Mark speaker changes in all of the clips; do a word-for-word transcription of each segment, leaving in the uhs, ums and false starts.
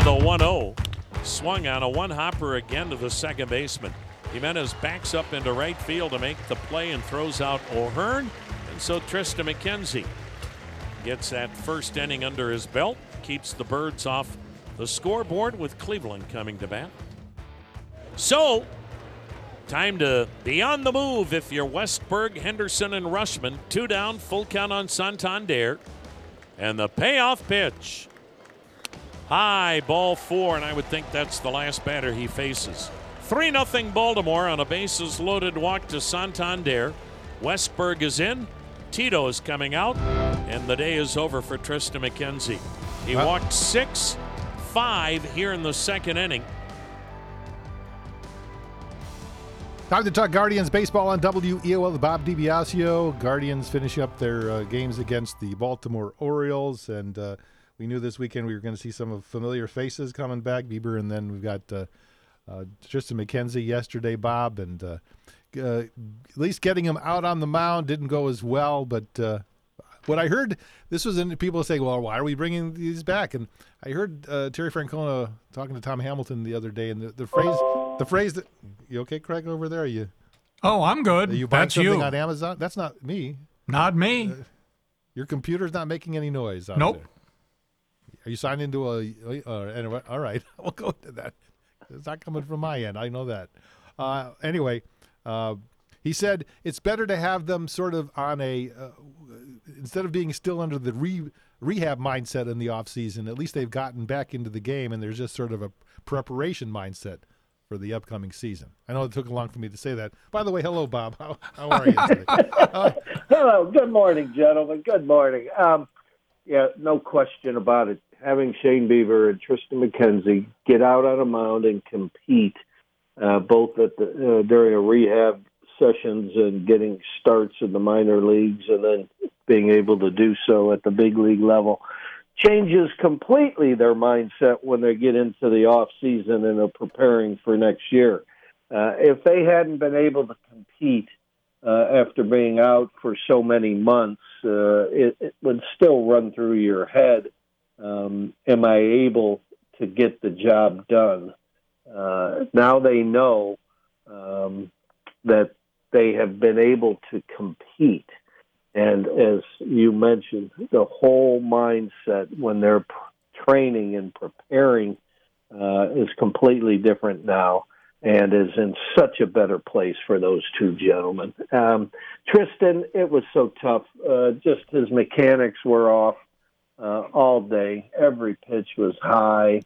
Speaker 1: the one oh. Swung on a one-hopper again to the second baseman. Jimenez backs up into right field to make the play and throws out O'Hearn. And so Tristan McKenzie gets that first inning under his belt, keeps the Birds off the scoreboard with Cleveland coming to bat. So, time to be on the move if you're Westberg, Henderson, and Rushman. Two down, full count on Santander. And the payoff pitch. High, ball four, and I would think that's the last batter he faces. three nothing Baltimore on a bases-loaded walk to Santander. Westberg is in. Tito is coming out. And the day is over for Tristan McKenzie. He
Speaker 2: huh?
Speaker 1: walked six, five here in the second inning.
Speaker 2: Time to talk Guardians baseball on W E O L with Bob DiBiasio. Guardians finish up their uh, games against the Baltimore Orioles, and uh, we knew this weekend we were going to see some of familiar faces coming back, Bieber, and then we've got uh, uh, Tristan McKenzie yesterday, Bob, and uh, uh, at least getting him out on the mound didn't go as well, but uh, what I heard, this was in people saying, well, why are we bringing these back? And I heard uh, Terry Francona talking to Tom Hamilton the other day, and the, the phrase, the phrase that, you okay, Craig, over there? Are you?
Speaker 3: Oh, I'm good.
Speaker 2: Are you buying
Speaker 3: That's
Speaker 2: something
Speaker 3: you.
Speaker 2: on Amazon? That's not me.
Speaker 3: Not me.
Speaker 2: Uh, your computer's not making any noise. out
Speaker 3: Nope.
Speaker 2: there. Are you signed into a? Uh, anyway, all right, we'll go to that. It's not coming from my end. I know that. Uh, anyway, uh, he said it's better to have them sort of on a uh, instead of being still under the re, rehab mindset in the off season. At least they've gotten back into the game, and there's just sort of a preparation mindset for the upcoming season. I know it took long for me to say that. By the way, hello, Bob. How, how are you today? uh,
Speaker 4: Hello. Good morning, gentlemen. Good morning. Um, yeah, no question about it. Having Shane Bieber and Tristan McKenzie get out on a mound and compete, uh, both at the, uh, during a rehab sessions and getting starts in the minor leagues and then being able to do so at the big league level, changes completely their mindset when they get into the off season and are preparing for next year. Uh, if they hadn't been able to compete uh, after being out for so many months, uh, it, it would still run through your head. Um, am I able to get the job done? Uh, now they know um, that they have been able to compete. And as you mentioned, the whole mindset when they're p- training and preparing uh, is completely different now and is in such a better place for those two gentlemen. Um, Tristan, it was so tough. Uh, just his mechanics were off. Uh, all day, every pitch was high.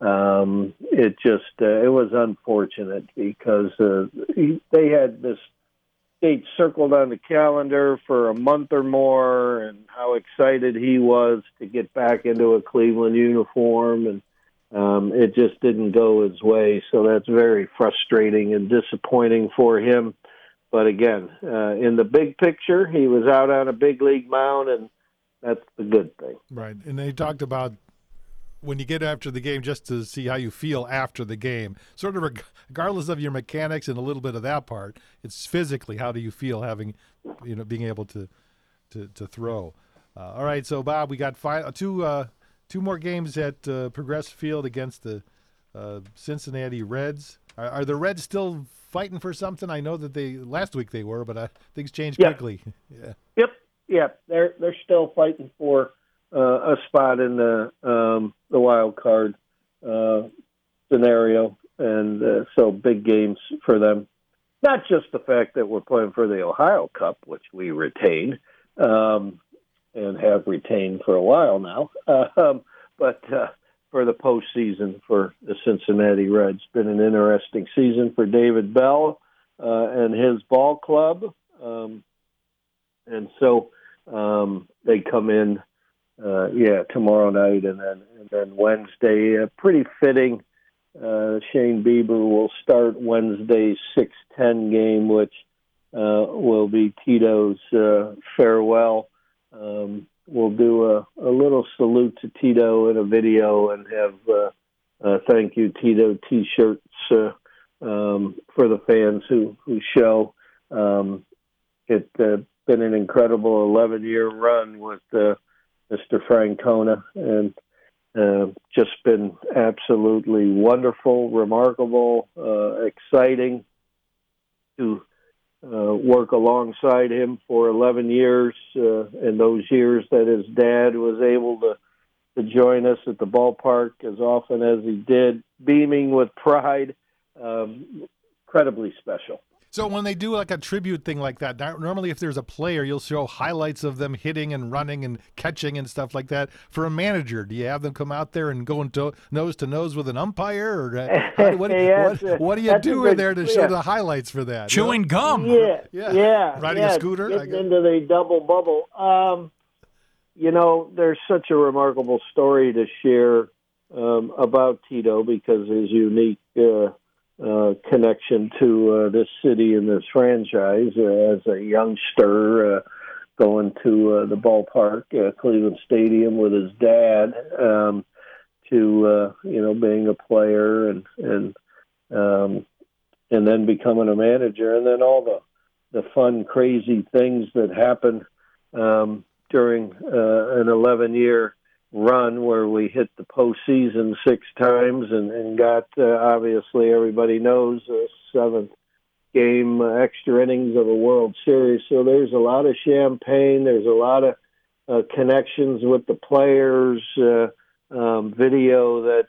Speaker 4: Um, it just uh, it was unfortunate because uh, he, they had this date circled on the calendar for a month or more, and how excited he was to get back into a Cleveland uniform, and um, it just didn't go his way. So that's very frustrating and disappointing for him. But again, uh, in the big picture, he was out on a big league mound, and that's the good thing.
Speaker 2: Right. And they talked about when you get after the game just to see how you feel after the game, sort of regardless of your mechanics and a little bit of that part, it's physically how do you feel having, you know, being able to to, to throw. Uh, all right. So, Bob, we got five, two, uh, two more games at uh, Progressive Field against the uh, Cincinnati Reds. Are, are the Reds still fighting for something? I know that they last week they were, but uh, things changed
Speaker 4: Yep.
Speaker 2: quickly. Yeah.
Speaker 4: Yep. Yeah, they're they're still fighting for uh, a spot in the um, the wild card uh, scenario, and uh, so big games for them. Not just the fact that we're playing for the Ohio Cup, which we retained um, and have retained for a while now, um, but uh, for the postseason for the Cincinnati Reds. Been an interesting season for David Bell uh, and his ball club. Um, And so um, they come in, uh, yeah, tomorrow night and then and then Wednesday. Uh, pretty fitting. Uh, Shane Bieber will start Wednesday's six ten game, which uh, will be Tito's uh, farewell. Um, we'll do a, a little salute to Tito in a video and have uh, uh, thank you Tito T-shirts uh, um, for the fans who, who show. Um, it uh, been an incredible eleven-year run with uh, Mister Francona, and uh, just been absolutely wonderful, remarkable, uh, exciting to uh, work alongside him for eleven years, uh, and those years that his dad was able to, to join us at the ballpark as often as he did, beaming with pride. Um, incredibly special.
Speaker 2: So when they do like a tribute thing like that, normally if there's a player, you'll show highlights of them hitting and running and catching and stuff like that. For a manager, do you have them come out there and go into nose to nose with an umpire, or uh, how, what,
Speaker 4: yeah,
Speaker 2: what,
Speaker 4: a,
Speaker 2: what do you do in there to show
Speaker 4: yeah.
Speaker 2: the highlights for that?
Speaker 3: Chewing
Speaker 2: you know?
Speaker 3: gum.
Speaker 4: Yeah,
Speaker 2: yeah,
Speaker 4: yeah,
Speaker 2: riding
Speaker 4: yeah,
Speaker 2: a scooter.
Speaker 4: Getting into the double bubble. Um, you know, there's such a remarkable story to share um, about Tito because his unique. Uh, Uh, connection to uh, this city and this franchise uh, as a youngster uh, going to uh, the ballpark, uh, Cleveland Stadium with his dad, um, to uh, you know being a player and and um, and then becoming a manager, and then all the the fun, crazy things that happen um, during uh, an eleven year run where we hit the postseason six times and, and got, uh, obviously, everybody knows, a seventh game uh, extra innings of a World Series. So there's a lot of champagne. There's a lot of uh, connections with the players, uh, um, video that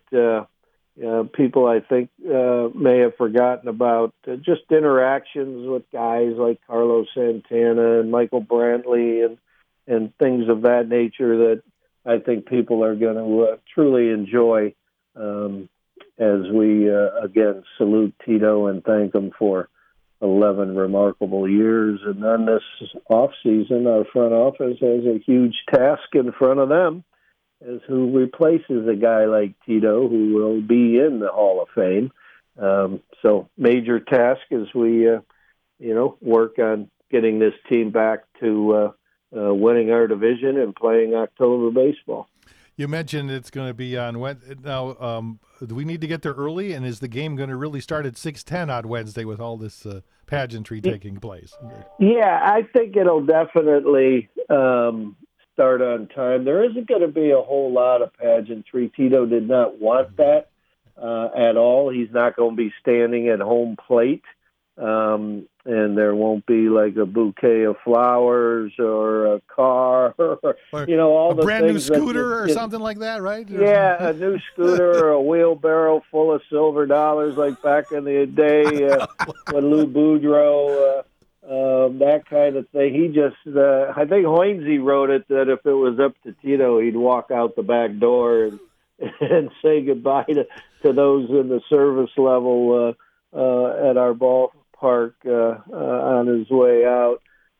Speaker 4: uh, uh, people, I think, uh, may have forgotten about. Uh, just interactions with guys like Carlos Santana and Michael Brantley and, and things of that nature that I think people are going to uh, truly enjoy um, as we, uh, again, salute Tito and thank him for eleven remarkable years. And then this off season, our front office has a huge task in front of them as who replaces a guy like Tito who will be in the Hall of Fame. Um, so major task as we, uh, you know, work on getting this team back to uh, Uh, winning our division and playing October baseball.
Speaker 2: You mentioned it's going to be on Wednesday. Now, um, do we need to get there early? And is the game going to really start at six ten on Wednesday with all this uh, pageantry taking place?
Speaker 4: Yeah, I think it'll definitely um, start on time. There isn't going to be a whole lot of pageantry. Tito did not want that uh, at all. He's not going to be standing at home plate. Um, and there won't be like a bouquet of flowers or a car or,
Speaker 2: or
Speaker 4: you know, all
Speaker 2: a
Speaker 4: the
Speaker 2: brand new
Speaker 4: things that
Speaker 2: scooter
Speaker 4: you,
Speaker 2: or
Speaker 4: you,
Speaker 2: something like that, right?
Speaker 4: Yeah, a new scooter or a wheelbarrow full of silver dollars like back in the day uh, when Lou Boudreau, uh, um, that kind of thing. He just, uh, I think Hoynesy wrote it that if it was up to Tito, he'd walk out the back door and, and say goodbye to, to those in the service level uh, uh, at our ball. Park uh, uh, on his way out.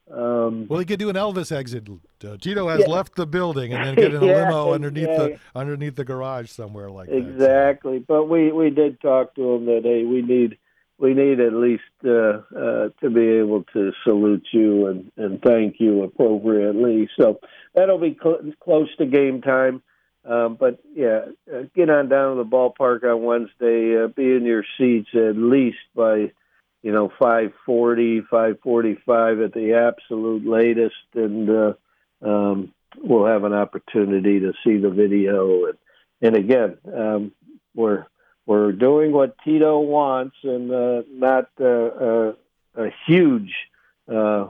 Speaker 4: Um,
Speaker 2: well, he could do an Elvis exit. Uh, Tito has
Speaker 4: yeah.
Speaker 2: left the building, and then get in a
Speaker 4: yeah,
Speaker 2: limo underneath
Speaker 4: yeah.
Speaker 2: the underneath the garage somewhere like
Speaker 4: exactly.
Speaker 2: that.
Speaker 4: Exactly, so. But we, we did talk to him that hey, we need we need at least uh, uh, to be able to salute you and, and thank you appropriately. So that'll be cl- close to game time. Um, but yeah, uh, get on down to the ballpark on Wednesday. Uh, be in your seats at least by. You know, five forty, five forty-five at the absolute latest, and uh, um, we'll have an opportunity to see the video. And, and again, um, we're we're doing what Tito wants, and uh, not uh, uh, a huge uh,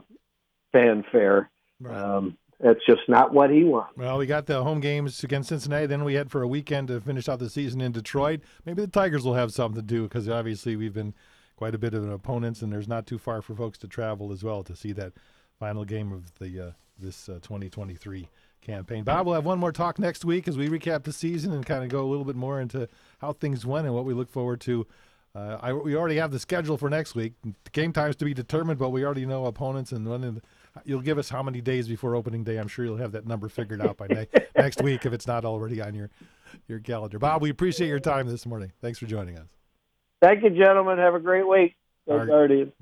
Speaker 4: fanfare.
Speaker 2: Right.
Speaker 4: Um, that's just not what he wants.
Speaker 2: Well, we got the home games against Cincinnati. Then we head for a weekend to finish out the season in Detroit. Maybe the Tigers will have something to do because obviously we've been quite a bit of an opponents, and there's not too far for folks to travel as well to see that final game of the uh, this uh, twenty twenty-three campaign. Bob, we'll have one more talk next week as we recap the season and kind of go a little bit more into how things went and what we look forward to. Uh, I, we already have the schedule for next week. The game times to be determined, but we already know opponents. And when in, you'll give us how many days before opening day. I'm sure you'll have that number figured out by ne- next week if it's not already on your, your calendar. Bob, we appreciate your time this morning. Thanks for joining us.
Speaker 4: Thank you, gentlemen. Have a great week. Go
Speaker 2: Our,
Speaker 4: Guardians.